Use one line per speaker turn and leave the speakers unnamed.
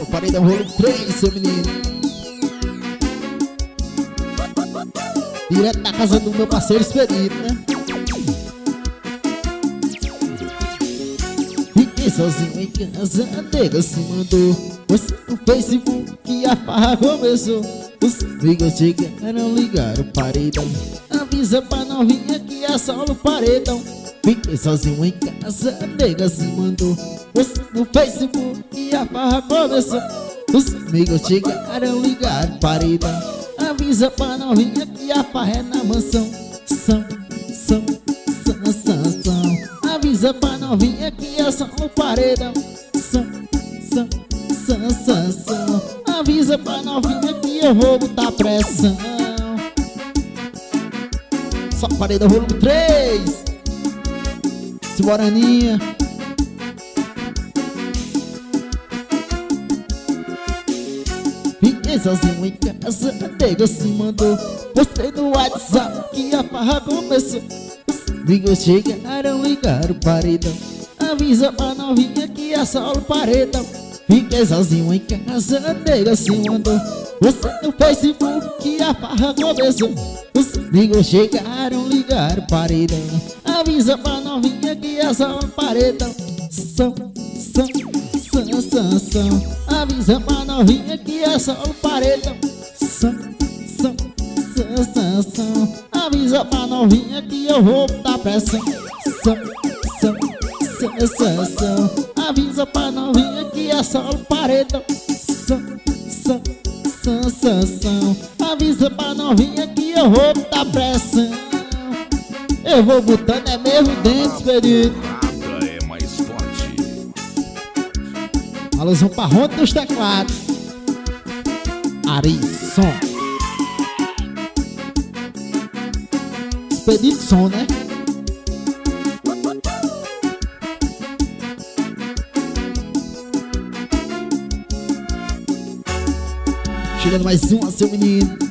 paredão rolo 3, seu menino. Direto da casa do meu parceiro Expedito, né? Fiquei sozinho em casa, a nega se mandou. Você no Facebook que a farra começou. Os amigos chegaram, ligaram o paredão. Avisa pra novinha que é só no paredão. Fiquei sozinho em casa, a nega se mandou. Você no Facebook que a farra começou. Os amigos chegaram, ligaram o paredão. Avisa pra novinha que a farra é na mansão. São. Avisa pra novinha que é só no paredão. São. Avisa pra novinha que eu vou botar pressão. Só paredão rolo 3. Simbora, Aninha. Fiquei sozinho em casa, a nega se mandou. Postei no WhatsApp que a farra começou. Os amigos chegaram, ligaram o paredão. Avisa pra novinha que é só no paredão. Fiquei sozinho em casa, a nega se mandou. Você no Facebook que a farra começou. Os amigos chegaram, ligaram o paredão. Avisa pra novinha que é só no paredão. São. Avisa pra novinha que é só no paredão. São. Avisa pra novinha que eu vou botar pressão. São. Avisa pra novinha que é só no paredão. São. Avisa pra novinha que eu vou botar pressão. Eu vou botando é mesmo dentro, Expedito.
É mais forte.
Alusão pra Ronda dos teclados. Arisson. Expedito som, né? Chegando mais uma, seu menino.